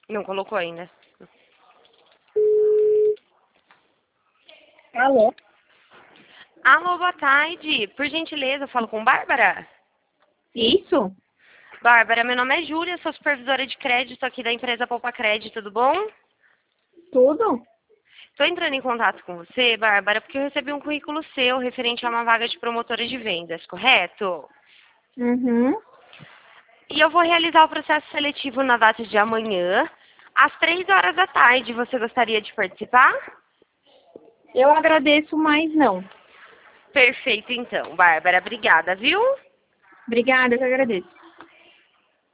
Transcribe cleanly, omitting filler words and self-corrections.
Não colocou ainda. Alô? Alô, boa tarde. Por gentileza, eu falo com Bárbara? Isso? Bárbara, meu nome é Júlia, sou supervisora de crédito aqui da empresa Poupa Crédito, tudo bom? Tudo? Estou entrando em contato com você, Bárbara, porque eu recebi um currículo seu referente a uma vaga de promotora de vendas, correto? Uhum. E eu vou realizar o processo seletivo na data de amanhã, às 3 horas da tarde. Você gostaria de participar? Eu agradeço, mas não. Perfeito, então, Bárbara. Obrigada, viu? Obrigada, eu que agradeço.